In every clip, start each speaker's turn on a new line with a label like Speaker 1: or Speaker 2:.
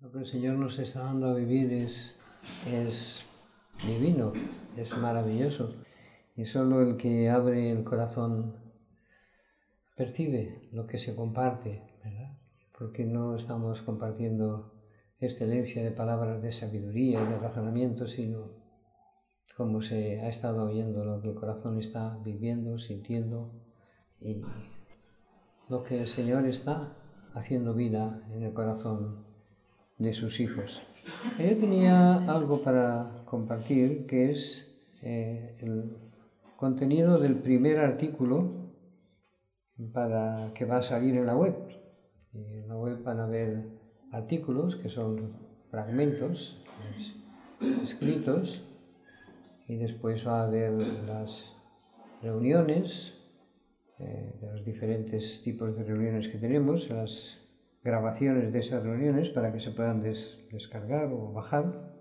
Speaker 1: Lo que el Señor nos está dando a vivir es divino, es maravilloso. Y solo el que abre el corazón percibe lo que se comparte, ¿verdad? Porque no estamos compartiendo excelencia de palabras de sabiduría y de razonamiento, sino como se ha estado oyendo, lo que el corazón está viviendo, sintiendo y lo que el Señor está haciendo vida en el corazón de sus hijos. Yo tenía algo para compartir que es el contenido del primer artículo que va a salir en la web. En la web van a haber artículos que son fragmentos escritos y después va a haber las reuniones de los diferentes tipos de reuniones que tenemos, las grabaciones de esas reuniones para que se puedan descargar o bajar.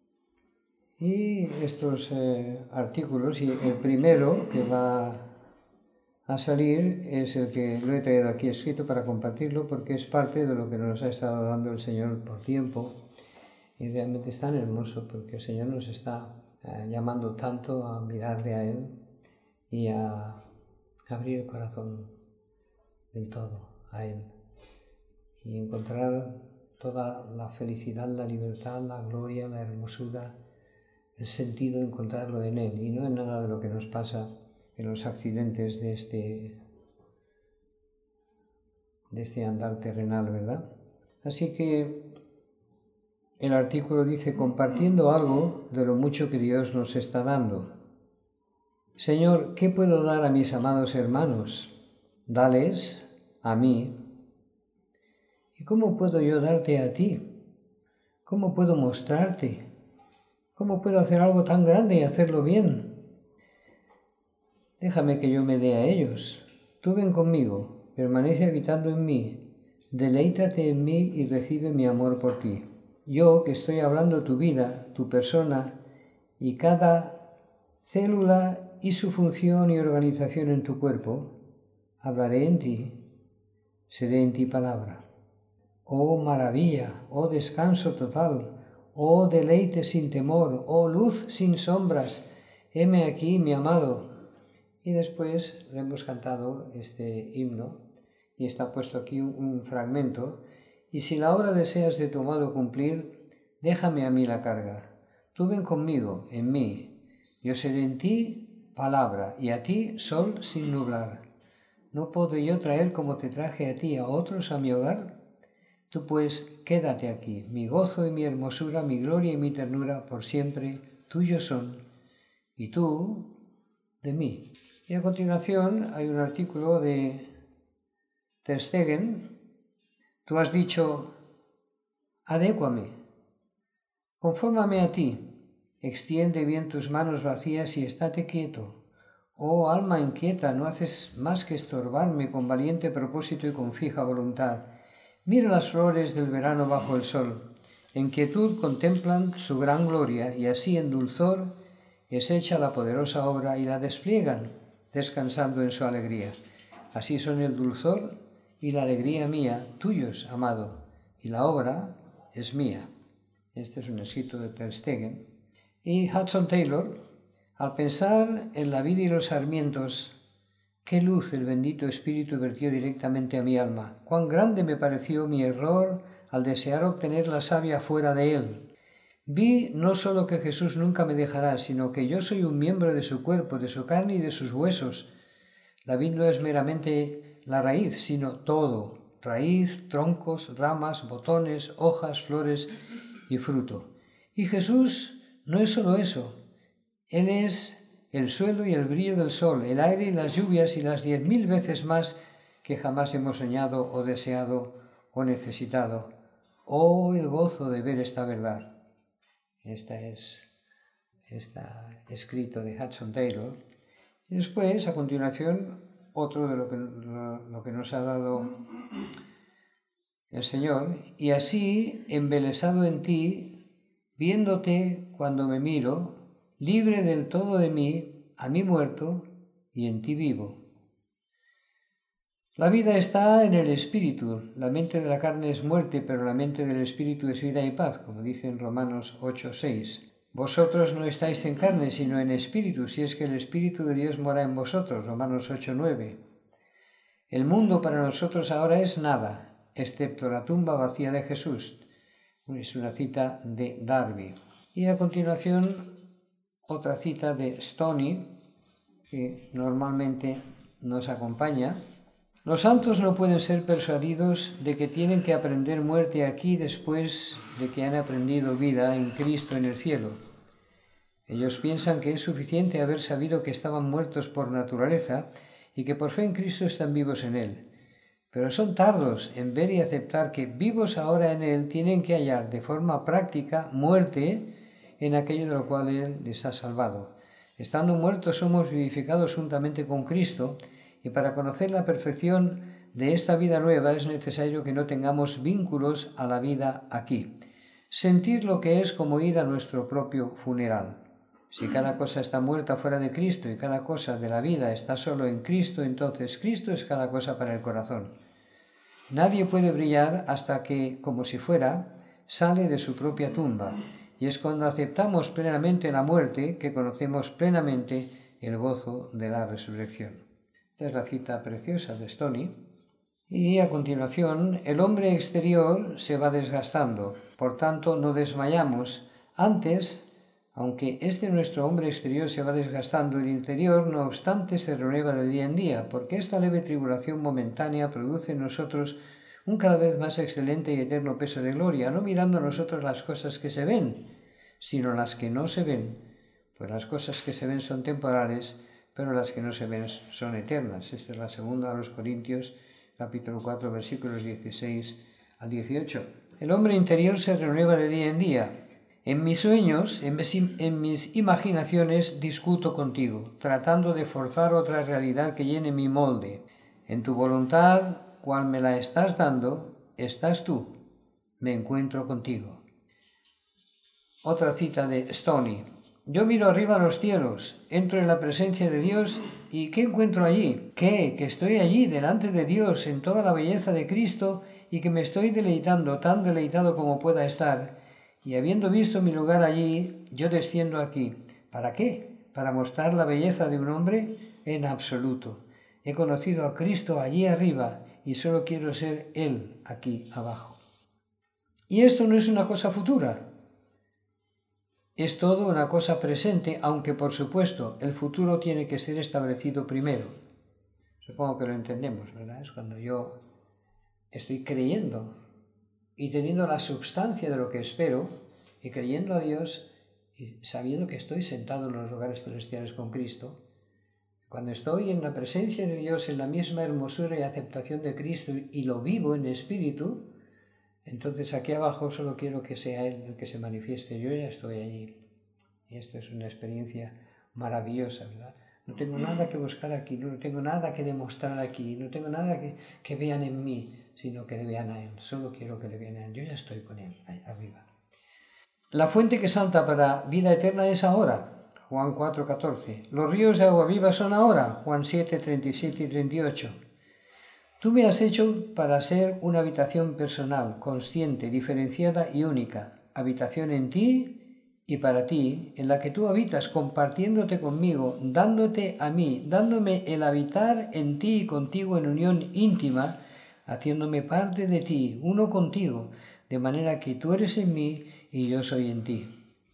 Speaker 1: Y estos artículos, y el primero que va a salir es el que lo he traído aquí escrito para compartirlo porque es parte de lo que nos ha estado dando el Señor por tiempo y realmente es tan hermoso porque el Señor nos está llamando tanto a mirarle a Él y a abrir el corazón del todo a Él y encontrar toda la felicidad, la libertad, la gloria, la hermosura, el sentido, encontrarlo en Él y no en nada de lo que nos pasa en los accidentes de este andar terrenal, ¿verdad? Así que el artículo dice, compartiendo algo de lo mucho que Dios nos está dando. Señor, ¿qué puedo dar a mis amados hermanos? Dales a mí. ¿Y cómo puedo yo darte a ti? ¿Cómo puedo mostrarte? ¿Cómo puedo hacer algo tan grande y hacerlo bien? Déjame que yo me dé a ellos. Tú ven conmigo, permanece habitando en mí, deleítate en mí y recibe mi amor por ti. Yo, que estoy hablando tu vida, tu persona y cada célula y su función y organización en tu cuerpo, hablaré en ti, seré en ti palabra. Oh maravilla, oh descanso total, oh deleite sin temor, oh luz sin sombras, heme aquí, mi amado. Y después le hemos cantado este himno y está puesto aquí un fragmento. Y si la hora deseas de tu amado cumplir, déjame a mí la carga. Tú ven conmigo, en mí. Yo seré en ti palabra y a ti sol sin nublar. ¿No puedo yo traer como te traje a ti a otros a mi hogar? Tú pues quédate aquí. Mi gozo y mi hermosura, mi gloria y mi ternura por siempre tuyos son. Y tú de mí. Y a continuación hay un artículo de Ter Stegen. Tú has dicho, adécuame, confórmame a ti, extiende bien tus manos vacías y estate quieto. Oh alma inquieta, no haces más que estorbarme con valiente propósito y con fija voluntad. Mira las flores del verano bajo el sol. En quietud contemplan su gran gloria y así en dulzor es hecha la poderosa obra y la despliegan, descansando en su alegría. Así son el dulzor y la alegría mía, tuyos, amado, y la obra es mía. Este es un escrito de Ter Stegen. Y Hudson Taylor, al pensar en la vida y los sarmientos, qué luz el bendito Espíritu vertió directamente a mi alma. Cuán grande me pareció mi error al desear obtener la savia fuera de él. Vi no solo que Jesús nunca me dejará, sino que yo soy un miembro de su cuerpo, de su carne y de sus huesos. La vid no es meramente la raíz, sino todo, raíz, troncos, ramas, botones, hojas, flores y fruto. Y Jesús no es solo eso, Él es el suelo y el brillo del sol, el aire y las lluvias y las 10.000 veces más que jamás hemos soñado o deseado o necesitado. Oh, el gozo de ver esta verdad. Está escrito de Hudson Taylor. Y después, a continuación, otro de lo que nos ha dado el Señor. Y así, embelesado en ti, viéndote cuando me miro, libre del todo de mí, a mí muerto y en ti vivo. La vida está en el espíritu. La mente de la carne es muerte, pero la mente del espíritu es vida y paz, como dice en Romanos 8:6. Vosotros no estáis en carne, sino en espíritu, si es que el Espíritu de Dios mora en vosotros, Romanos 8:9. El mundo para nosotros ahora es nada, excepto la tumba vacía de Jesús. Es una cita de Darby. Y a continuación, otra cita de Stoney, que normalmente nos acompaña. Los santos no pueden ser persuadidos de que tienen que aprender muerte aquí después de que han aprendido vida en Cristo en el cielo. Ellos piensan que es suficiente haber sabido que estaban muertos por naturaleza y que por fe en Cristo están vivos en Él. Pero son tardos en ver y aceptar que vivos ahora en Él tienen que hallar de forma práctica muerte en aquello de lo cual Él les ha salvado. Estando muertos somos vivificados juntamente con Cristo, y para conocer la perfección de esta vida nueva es necesario que no tengamos vínculos a la vida aquí. Sentir lo que es como ir a nuestro propio funeral. Si cada cosa está muerta fuera de Cristo y cada cosa de la vida está solo en Cristo, entonces Cristo es cada cosa para el corazón. Nadie puede brillar hasta que, como si fuera, sale de su propia tumba, y es cuando aceptamos plenamente la muerte que conocemos plenamente el gozo de la resurrección. Esta es la cita preciosa de Stoney. Y a continuación, el hombre exterior se va desgastando, por tanto no desmayamos. Antes, aunque nuestro hombre exterior se va desgastando, el interior, no obstante, se renueva de día en día, porque esta leve tribulación momentánea produce en nosotros un cada vez más excelente y eterno peso de gloria, no mirando a nosotros las cosas que se ven, sino las que no se ven, pues las cosas que se ven son temporales, pero las que no se ven son eternas. Esta es la segunda a los Corintios, capítulo 4, versículos 16 al 18. El hombre interior se renueva de día en día. En mis sueños, en mis imaginaciones, discuto contigo, tratando de forzar otra realidad que llene mi molde. En tu voluntad, cual me la estás dando, estás tú. Me encuentro contigo. Otra cita de Stoney. Yo miro arriba a los cielos, entro en la presencia de Dios y ¿qué encuentro allí? ¿Qué? Que estoy allí delante de Dios en toda la belleza de Cristo y que me estoy deleitando, tan deleitado como pueda estar. Y habiendo visto mi lugar allí, yo desciendo aquí. ¿Para qué? ¿Para mostrar la belleza de un hombre? En absoluto. He conocido a Cristo allí arriba y solo quiero ser Él aquí abajo. Y esto no es una cosa futura. Es todo una cosa presente, aunque por supuesto el futuro tiene que ser establecido primero. Supongo que lo entendemos, ¿verdad? Es cuando yo estoy creyendo y teniendo la substancia de lo que espero y creyendo a Dios y sabiendo que estoy sentado en los lugares celestiales con Cristo. Cuando estoy en la presencia de Dios, en la misma hermosura y aceptación de Cristo y lo vivo en espíritu, entonces aquí abajo solo quiero que sea Él el que se manifieste. Yo ya estoy allí. Y esto es una experiencia maravillosa, ¿verdad? No tengo nada que buscar aquí, no tengo nada que demostrar aquí, no tengo nada que vean en mí, sino que le vean a Él. Solo quiero que le vean a Él. Yo ya estoy con Él, ahí arriba. La fuente que salta para vida eterna es ahora, Juan 4:14. Los ríos de agua viva son ahora, Juan 7:37 y 38. Tú me has hecho para ser una habitación personal, consciente, diferenciada y única. Habitación en ti y para ti, en la que tú habitas, compartiéndote conmigo, dándote a mí, dándome el habitar en ti y contigo en unión íntima, haciéndome parte de ti, uno contigo, de manera que tú eres en mí y yo soy en ti.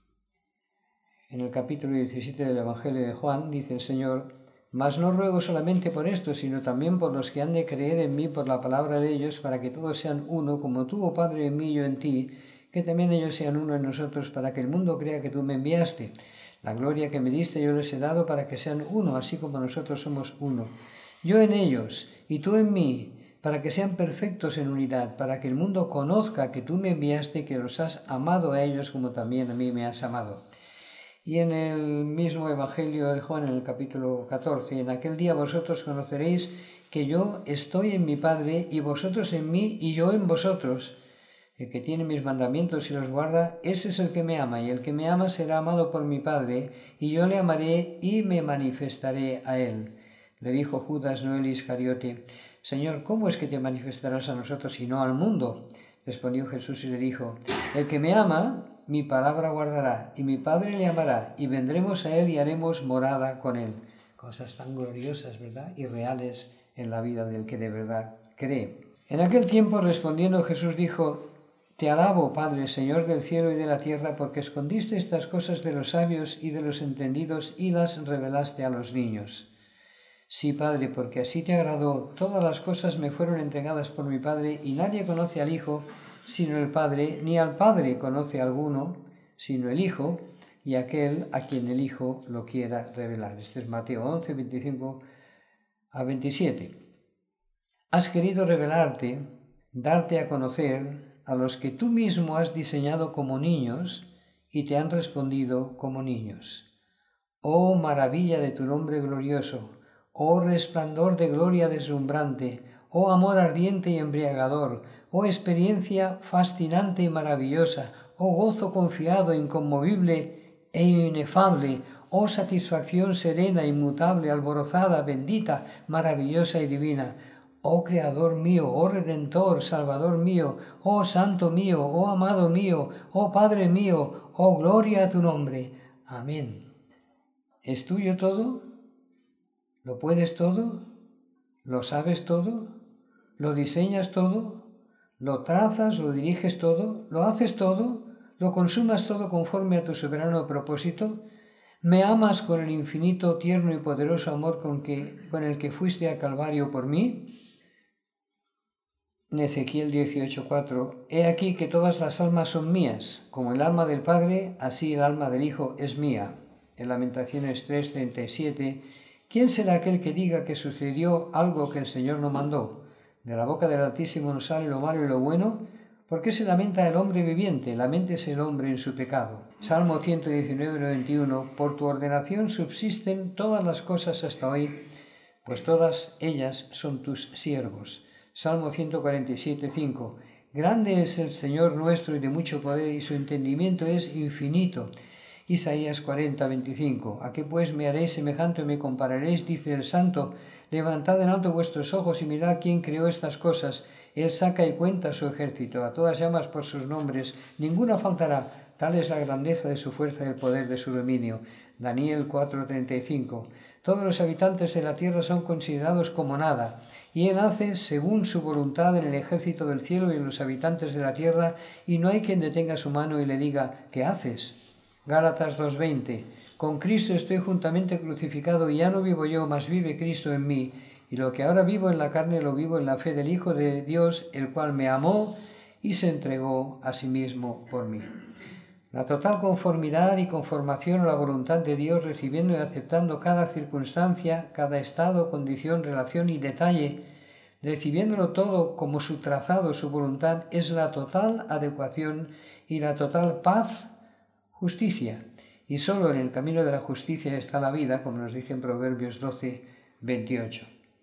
Speaker 1: En el capítulo 17 del Evangelio de Juan dice el Señor: mas no ruego solamente por esto, sino también por los que han de creer en mí por la palabra de ellos, para que todos sean uno, como tú, oh Padre, en mí y yo en ti, que también ellos sean uno en nosotros, para que el mundo crea que tú me enviaste. La gloria que me diste yo les he dado para que sean uno, así como nosotros somos uno. Yo en ellos y tú en mí, para que sean perfectos en unidad, para que el mundo conozca que tú me enviaste y que los has amado a ellos como también a mí me has amado. Y en el mismo Evangelio de Juan, en el capítulo 14, en aquel día vosotros conoceréis que yo estoy en mi Padre y vosotros en mí y yo en vosotros. El que tiene mis mandamientos y los guarda, ese es el que me ama, y el que me ama será amado por mi Padre, y yo le amaré y me manifestaré a él. Le dijo Judas, no el Iscariote: Señor, ¿cómo es que te manifestarás a nosotros y no al mundo? Respondió Jesús y le dijo, el que me ama, mi palabra guardará, y mi Padre le amará, y vendremos a él y haremos morada con él. Cosas tan gloriosas, ¿verdad? Y reales en la vida del que de verdad cree. En aquel tiempo, respondiendo Jesús dijo, te alabo, Padre, Señor del cielo y de la tierra, porque escondiste estas cosas de los sabios y de los entendidos y las revelaste a los niños. Sí, Padre, porque así te agradó. Todas las cosas me fueron entregadas por mi Padre, y nadie conoce al Hijo sino el Padre, ni al Padre conoce alguno sino el Hijo, y aquel a quien el Hijo lo quiera revelar. Este es Mateo 11, 25 a 27. Has querido revelarte, darte a conocer a los que tú mismo has diseñado como niños y te han respondido como niños. Oh maravilla de tu nombre glorioso, oh resplandor de gloria deslumbrante, oh amor ardiente y embriagador, oh experiencia fascinante y maravillosa, oh gozo confiado, inconmovible e inefable, oh satisfacción serena, inmutable, alborozada, bendita, maravillosa y divina. Oh Creador mío, oh Redentor, Salvador mío, oh Santo mío, oh amado mío, oh Padre mío, oh gloria a tu nombre. Amén. ¿Es tuyo todo? ¿Lo puedes todo? ¿Lo sabes todo? ¿Lo diseñas todo? ¿Lo trazas? ¿Lo diriges todo? ¿Lo haces todo? ¿Lo consumas todo conforme a tu soberano propósito? ¿Me amas con el infinito, tierno y poderoso amor con el que fuiste al Calvario por mí? En Ezequiel 18:4, he aquí que todas las almas son mías, como el alma del Padre, así el alma del Hijo es mía. En Lamentaciones 3:37, ¿quién será aquel que diga que sucedió algo que el Señor no mandó? De la boca del Altísimo no sale lo malo y lo bueno. ¿Por qué se lamenta el hombre viviente? Laméntese el hombre en su pecado. Salmo 119:91, por tu ordenación subsisten todas las cosas hasta hoy, pues todas ellas son tus siervos. Salmo 147:5, grande es el Señor nuestro y de mucho poder, y su entendimiento es infinito. Isaías 40:25, ¿a qué pues me haréis semejante o me compararéis? Dice el Santo, levantad en alto vuestros ojos y mirad quién creó estas cosas. Él saca y cuenta su ejército, a todas llamas por sus nombres, ninguna faltará. Tal es la grandeza de su fuerza y el poder de su dominio. Daniel 4:35, todos los habitantes de la tierra son considerados como nada, y Él hace según su voluntad en el ejército del cielo y en los habitantes de la tierra, y no hay quien detenga su mano y le diga, ¿qué haces? Gálatas 2:20, con Cristo estoy juntamente crucificado y ya no vivo yo, mas vive Cristo en mí, y lo que ahora vivo en la carne lo vivo en la fe del Hijo de Dios, el cual me amó y se entregó a sí mismo por mí. La total conformidad y conformación a la voluntad de Dios, recibiendo y aceptando cada circunstancia, cada estado, condición, relación y detalle, recibiéndolo todo como su trazado, su voluntad, es la total adecuación y la total paz, justicia. Y solo en el camino de la justicia está la vida, como nos dice en Proverbios 12:28.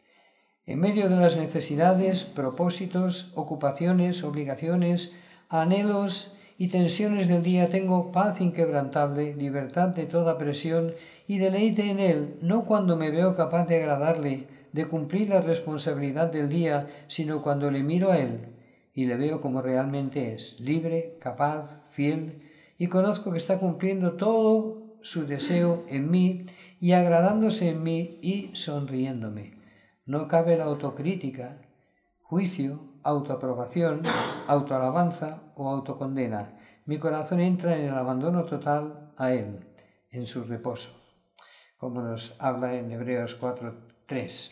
Speaker 1: En medio de las necesidades, propósitos, ocupaciones, obligaciones, anhelos y tensiones del día, tengo paz inquebrantable, libertad de toda presión y deleite en Él, no cuando me veo capaz de agradarle, de cumplir la responsabilidad del día, sino cuando le miro a Él y le veo como realmente es, libre, capaz, fiel, y conozco que está cumpliendo todo su deseo en mí y agradándose en mí y sonriéndome. No cabe la autocrítica, juicio, autoaprobación, autoalabanza o autocondena. Mi corazón entra en el abandono total a Él, en su reposo, como nos habla en Hebreos 4:3.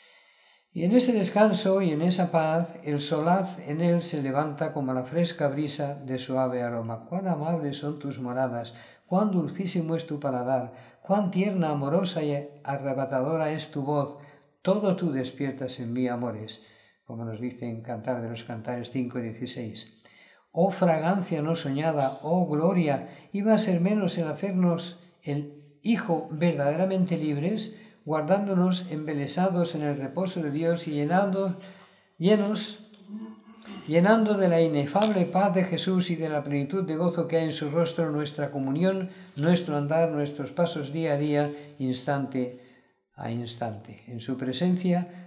Speaker 1: Y en ese descanso y en esa paz, el solaz en Él se levanta como la fresca brisa de suave aroma. Cuán amables son tus moradas, cuán dulcísimo es tu paladar, cuán tierna, amorosa y arrebatadora es tu voz. Todo tú despiertas en mí amores, como nos dice en Cantar de los Cantares 5:16. Oh fragancia no soñada, oh gloria, iba a ser menos en hacernos el Hijo verdaderamente libres, guardándonos embelesados en el reposo de Dios y llenando de la inefable paz de Jesús y de la plenitud de gozo que hay en su rostro, nuestra comunión, nuestro andar, nuestros pasos día a día, instante a instante. En su presencia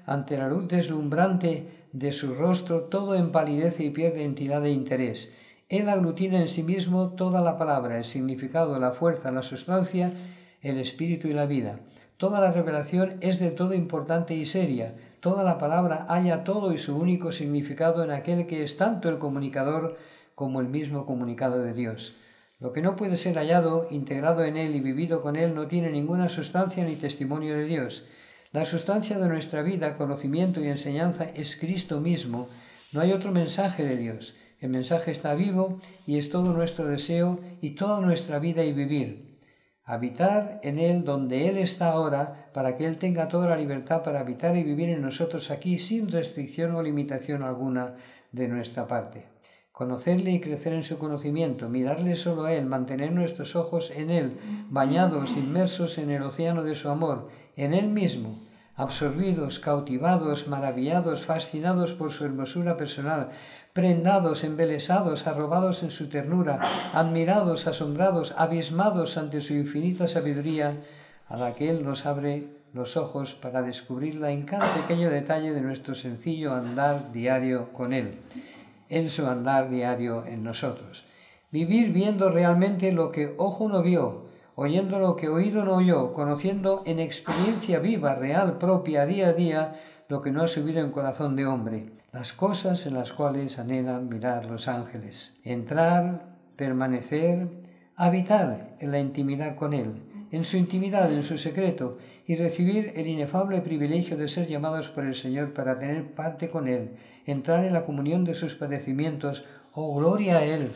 Speaker 1: ante la luz deslumbrante de su rostro, todo empalidece y pierde entidad e interés. Él aglutina en sí mismo toda la palabra, el significado, la fuerza, la sustancia, el espíritu y la vida. Toda la revelación es de todo importante y seria. Toda la palabra halla todo y su único significado en aquel que es tanto el comunicador como el mismo comunicado de Dios. Lo que no puede ser hallado, integrado en él y vivido con él, no tiene ninguna sustancia ni testimonio de Dios. La sustancia de nuestra vida, conocimiento y enseñanza es Cristo mismo. No hay otro mensaje de Dios. El mensaje está vivo y es todo nuestro deseo y toda nuestra vida y vivir. Habitar en Él donde Él está ahora, para que Él tenga toda la libertad para habitar y vivir en nosotros aquí sin restricción o limitación alguna de nuestra parte. Conocerle y crecer en su conocimiento, mirarle solo a Él, mantener nuestros ojos en Él, bañados, inmersos en el océano de su amor, en Él mismo, absorbidos, cautivados, maravillados, fascinados por su hermosura personal, prendados, embelesados, arrobados en su ternura, admirados, asombrados, abismados ante su infinita sabiduría, a la que Él nos abre los ojos para descubrirla en cada pequeño detalle de nuestro sencillo andar diario con Él, en su andar diario en nosotros. Vivir viendo realmente lo que ojo no vio, oyendo lo que oído no oyó, conociendo en experiencia viva, real, propia, día a día, lo que no ha subido en corazón de hombre, las cosas en las cuales anhelan mirar los ángeles. Entrar, permanecer, habitar en la intimidad con Él, en su intimidad, en su secreto, y recibir el inefable privilegio de ser llamados por el Señor para tener parte con Él, entrar en la comunión de sus padecimientos. ¡Oh, gloria a Él!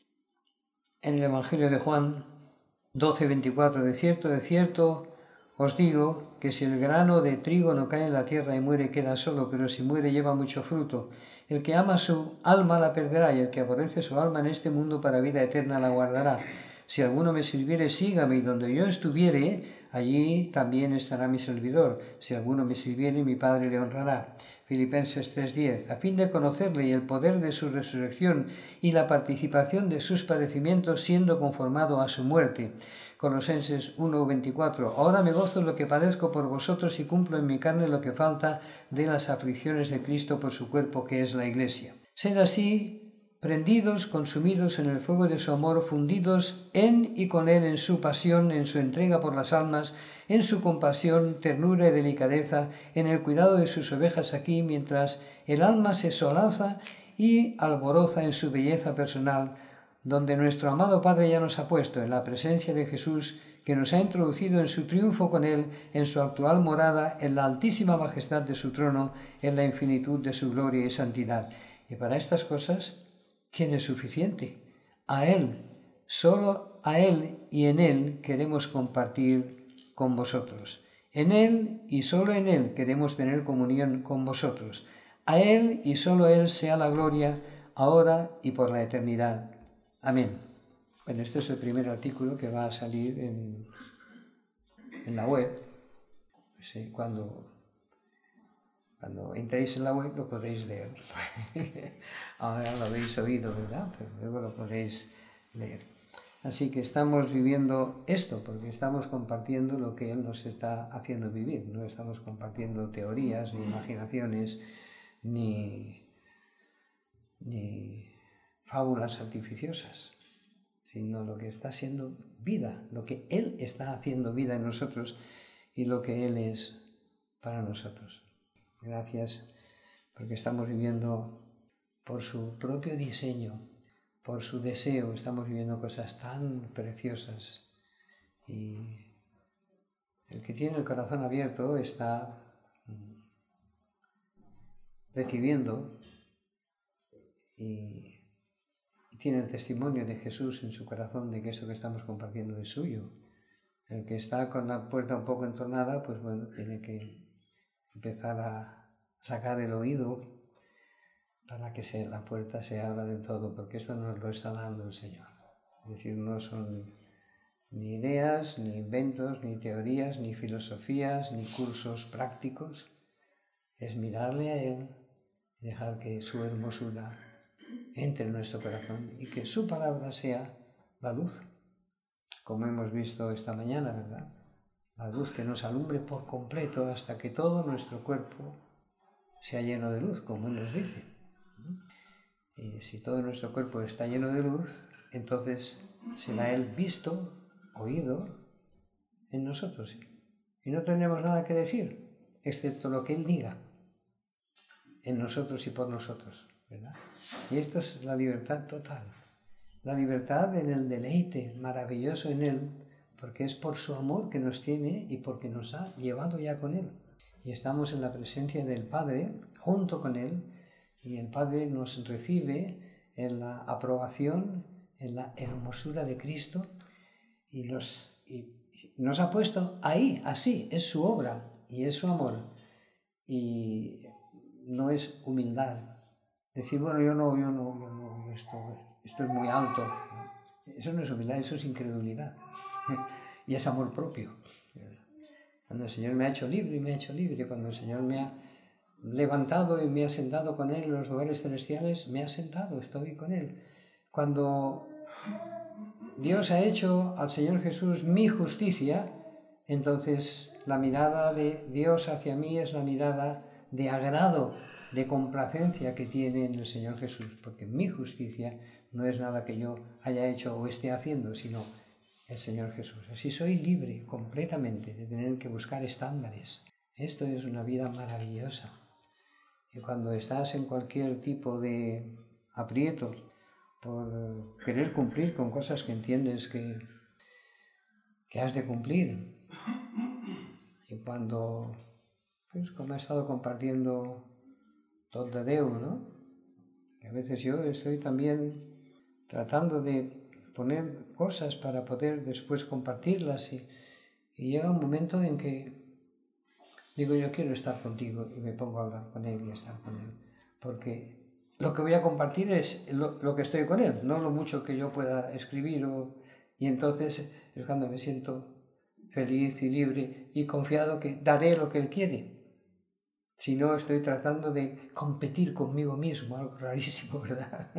Speaker 1: En el Evangelio de Juan 12:24, de cierto, os digo que si el grano de trigo no cae en la tierra y muere, queda solo, pero si muere lleva mucho fruto. El que ama su alma la perderá, y el que aborrece su alma en este mundo para vida eterna la guardará. Si alguno me sirviere, sígame, y donde yo estuviere, allí también estará mi servidor. Si alguno me sirviere, mi Padre le honrará. Filipenses 3:10. A fin de conocerle y el poder de su resurrección y la participación de sus padecimientos, siendo conformado a su muerte. Colosenses 1:24. Ahora me gozo en lo que padezco por vosotros y cumplo en mi carne lo que falta de las aflicciones de Cristo por su cuerpo, que es la Iglesia. Ser así, prendidos, consumidos en el fuego de su amor, fundidos en y con Él en su pasión, en su entrega por las almas, en su compasión, ternura y delicadeza, en el cuidado de sus ovejas aquí, mientras el alma se solaza y alboroza en su belleza personal, donde nuestro amado Padre ya nos ha puesto, en la presencia de Jesús, que nos ha introducido en su triunfo con Él, en su actual morada, en la altísima majestad de su trono, en la infinitud de su gloria y santidad. Y para estas cosas, ¿quién es suficiente? A Él, solo a Él y en Él queremos compartir con vosotros. En Él y solo en Él queremos tener comunión con vosotros. A Él y solo Él sea la gloria, ahora y por la eternidad. Amén. Bueno, este es el primer artículo que va a salir en la web. Sí, cuando entréis en la web lo podéis leer. Ahora lo habéis oído, ¿verdad? Pero luego lo podéis leer. Así que estamos viviendo esto, porque estamos compartiendo lo que Él nos está haciendo vivir. No estamos compartiendo teorías, ni imaginaciones, ni fábulas artificiosas, sino lo que está siendo vida, lo que Él está haciendo vida en nosotros y lo que Él es para nosotros. Gracias, porque estamos viviendo por su propio diseño, por su deseo, estamos viviendo cosas tan preciosas. Y el que tiene el corazón abierto está recibiendo y tiene el testimonio de Jesús en su corazón de que esto que estamos compartiendo es suyo. El que está con la puerta un poco entornada, pues bueno, tiene que empezar a sacar el oído para que la puerta se abra del todo, porque esto nos lo está dando el Señor. Es decir, no son ni ideas, ni inventos, ni teorías, ni filosofías, ni cursos prácticos. Es mirarle a Él y dejar que su hermosura entre en nuestro corazón y que su palabra sea la luz, como hemos visto esta mañana, ¿verdad? La luz que nos alumbre por completo hasta que todo nuestro cuerpo sea lleno de luz, como Él nos dice. Y si todo nuestro cuerpo está lleno de luz, entonces será Él visto, oído en nosotros. Y no tendremos nada que decir, excepto lo que Él diga en nosotros y por nosotros, ¿verdad? Y esto es la libertad total. La libertad en el deleite maravilloso en Él, porque es por su amor que nos tiene y porque nos ha llevado ya con Él. Y estamos en la presencia del Padre, junto con Él, y el Padre nos recibe en la aprobación, en la hermosura de Cristo, y nos ha puesto ahí, así, es su obra y es su amor. Y no es humildad. Decir, bueno, yo esto es muy alto. Eso no es humildad, eso es incredulidad. Y es amor propio. Cuando el Señor me ha hecho libre, cuando el Señor me ha levantado y me ha sentado con Él en los lugares celestiales, me ha sentado, estoy con Él. Cuando Dios ha hecho al Señor Jesús mi justicia, entonces la mirada de Dios hacia mí es la mirada de agrado, de complacencia que tiene en el Señor Jesús, porque mi justicia no es nada que yo haya hecho o esté haciendo, sino el Señor Jesús. Así soy libre completamente de tener que buscar estándares. Esto es una vida maravillosa. Y cuando estás en cualquier tipo de aprieto por querer cumplir con cosas que entiendes que has de cumplir, y cuando, pues como he estado compartiendo tot de Déu, ¿no? Que a veces yo estoy también tratando de poner cosas para poder después compartirlas y llega un momento en que digo, yo quiero estar contigo y me pongo a hablar con Él y a estar con Él, porque lo que voy a compartir es lo que estoy con Él, no lo mucho que yo pueda escribir, y entonces es cuando me siento feliz y libre y confiado que daré lo que Él quiere. Si no, estoy tratando de competir conmigo mismo, algo rarísimo, ¿verdad?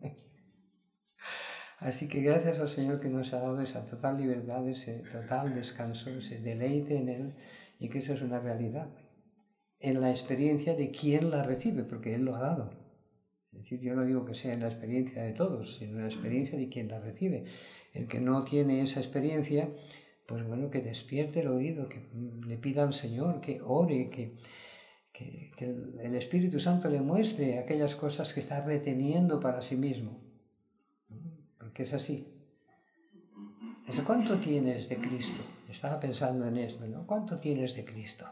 Speaker 1: Así que gracias al Señor que nos ha dado esa total libertad, ese total descanso, ese deleite en Él, y que eso es una realidad en la experiencia de quien la recibe, porque Él lo ha dado. Es decir, yo no digo que sea en la experiencia de todos, sino en la experiencia de quien la recibe. El que no tiene esa experiencia, pues bueno, que despierte el oído, que le pida al Señor, que ore, que el Espíritu Santo le muestre aquellas cosas que está reteniendo para sí mismo. Porque es así. ¿Cuánto tienes de Cristo? Estaba pensando en esto, ¿no? ¿Cuánto tienes de Cristo?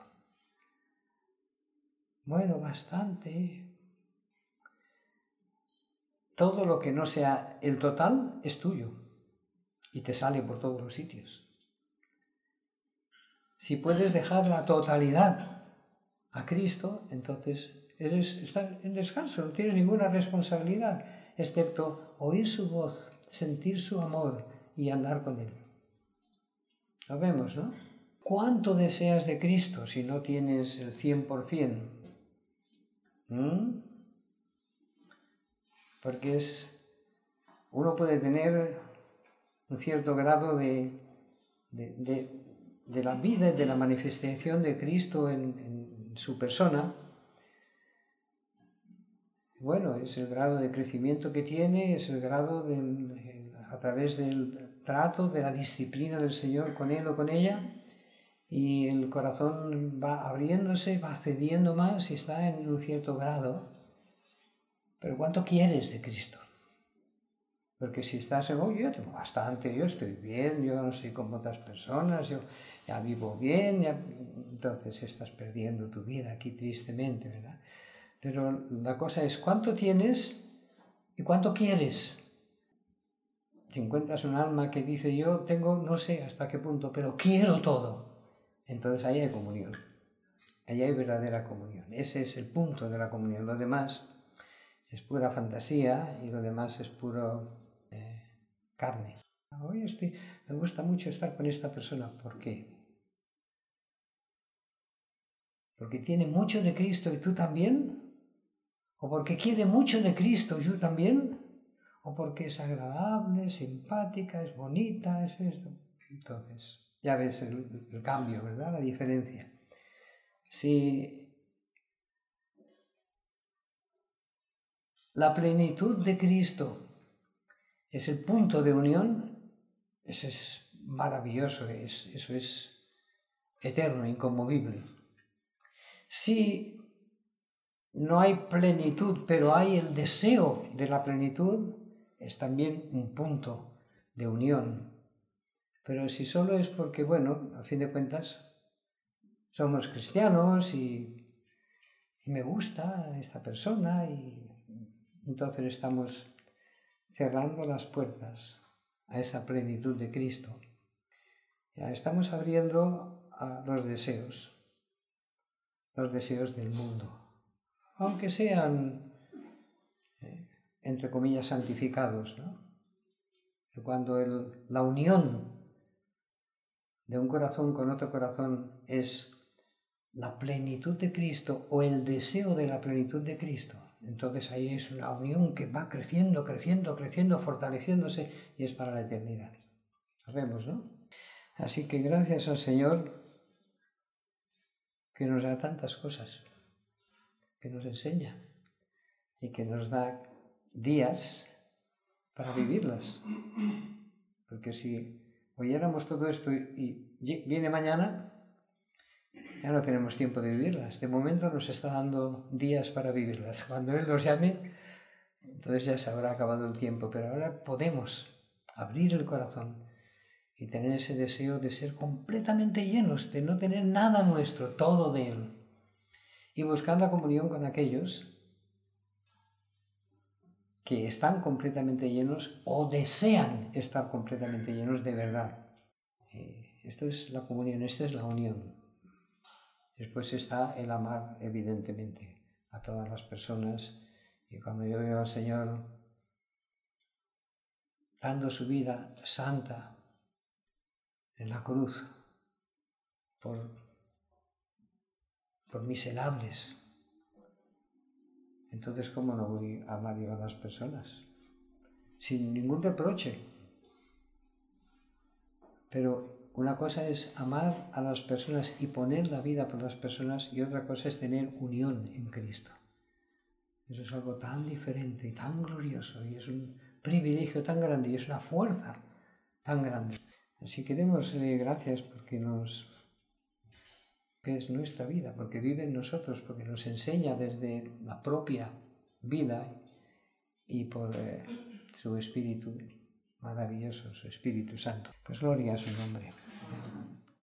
Speaker 1: Bueno, bastante. Todo lo que no sea el total es tuyo y te sale por todos los sitios. Si puedes dejar la totalidad a Cristo, entonces estás en descanso, no tienes ninguna responsabilidad, excepto oír su voz, sentir su amor y andar con Él. Lo vemos, ¿no? ¿Cuánto deseas de Cristo si no tienes el 100%? Porque uno puede tener un cierto grado de la vida y de la manifestación de Cristo en su persona. Bueno, es el grado de crecimiento que tiene, es el grado a través del trato, de la disciplina del Señor con Él o con ella, y el corazón va abriéndose, va cediendo más y está en un cierto grado. Pero ¿cuánto quieres de Cristo? Porque si estás yo tengo bastante, yo estoy bien, yo no soy como otras personas, yo ya vivo bien, entonces estás perdiendo tu vida aquí tristemente, ¿verdad? Pero la cosa es, ¿cuánto tienes y cuánto quieres? Si encuentras un alma que dice, yo tengo, no sé hasta qué punto, pero quiero todo, entonces ahí hay comunión, ahí hay verdadera comunión. Ese es el punto de la comunión. Lo demás es pura fantasía y lo demás es puro carne. Hoy me gusta mucho estar con esta persona. ¿Por qué? ¿Porque tiene mucho de Cristo y tú también? ¿O porque quiere mucho de Cristo y tú también? ¿O porque es agradable, simpática, es bonita, es esto? Entonces, ya ves el cambio, ¿verdad? La diferencia. Si la plenitud de Cristo es el punto de unión, eso es maravilloso, eso es eterno, inconmovible. Si no hay plenitud, pero hay el deseo de la plenitud, es también un punto de unión. Pero si solo es porque, bueno, a fin de cuentas, somos cristianos y me gusta esta persona y entonces estamos cerrando las puertas a esa plenitud de Cristo. Ya estamos abriendo a los deseos del mundo, aunque sean, entre comillas, santificados, ¿no? Cuando la unión de un corazón con otro corazón es la plenitud de Cristo o el deseo de la plenitud de Cristo, entonces ahí es una unión que va creciendo, creciendo, creciendo, fortaleciéndose y es para la eternidad. Lo vemos, ¿no? Así que gracias al Señor que nos da tantas cosas, que nos enseña y que nos da días para vivirlas. Porque si oyéramos todo esto y viene mañana, ya no tenemos tiempo de vivirlas. De momento nos está dando días para vivirlas. Cuando Él los llame, entonces ya se habrá acabado el tiempo. Pero ahora podemos abrir el corazón y tener ese deseo de ser completamente llenos, de no tener nada nuestro, todo de Él. Y buscar la comunión con aquellos que están completamente llenos o desean estar completamente llenos de verdad. Esto es la comunión, esta es la unión. Después está el amar, evidentemente, a todas las personas. Y cuando yo veo al Señor dando su vida santa en la cruz por miserables, entonces ¿cómo no voy a amar yo a las personas? Sin ningún reproche. Pero una cosa es amar a las personas y poner la vida por las personas y otra cosa es tener unión en Cristo. Eso es algo tan diferente y tan glorioso y es un privilegio tan grande y es una fuerza tan grande. Así que démosle gracias porque que es nuestra vida, porque vive en nosotros, porque nos enseña desde la propia vida y por su Espíritu maravilloso, su Espíritu Santo. Pues gloria a su nombre.